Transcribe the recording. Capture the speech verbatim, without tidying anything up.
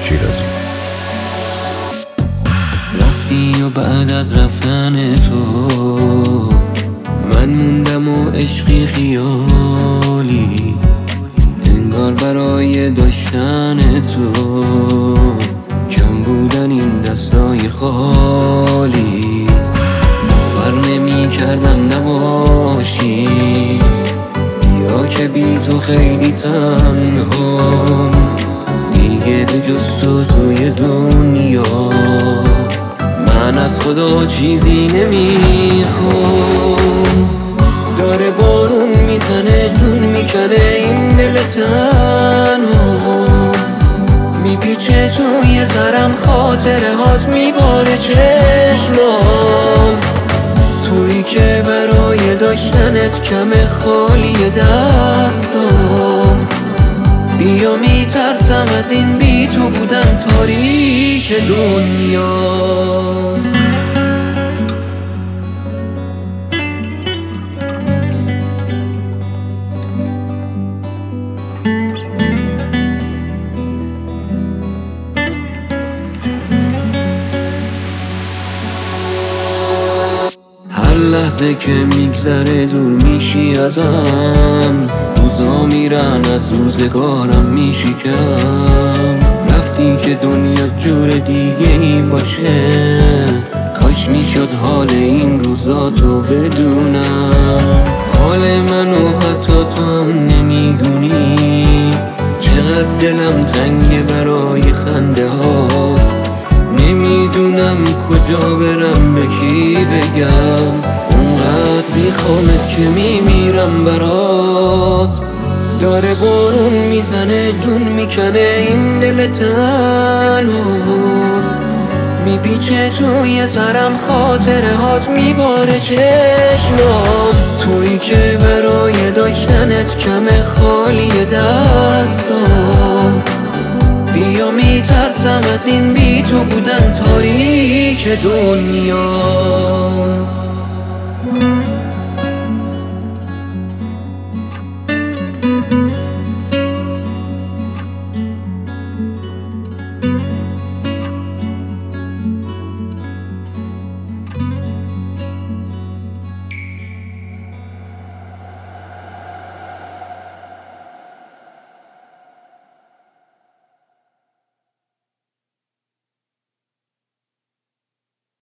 شیرازی. رفتی و بعد از رفتن تو من موندم و عشقی خیالی، انگار برای داشتن تو کم بودن این دستای خالی. باور نمی کردم نباشی، یا که بی تو خیلی تنهام، دیگه به جز تو توی دنیا من از خدا چیزی نمیخوام. داره بارون میزنه جون میکنه این دل تنها، میپیچه توی سرم خاطره هات میباره چشمام. تویی که برای داشتنت کم خالی دستام، بیا میترسم از این بی تو بودن تاریک دنیا. هر لحظه که میگذره دور میشی ازم، روزا میرن از روزگارم میشی کم. رفتی که دنیا جور دیگه ای باشه، کاش میشد حال این روزا تو بدونم. حال منو حتی تو هم نمیدونی، چقدر دلم تنگه برای خنده هات. نمیدونم کجا برم به کی بگم، اونقدر میخوامت که میمیرم برات. داره بارون میزنه جون میکنه این دل تنها، میپیچه توی سرم خاطره هات میباره چشمام. تویی که برای داشتنت کم خالی دستام، بیا میترسم از این بی تو بودن تاریک دنیا.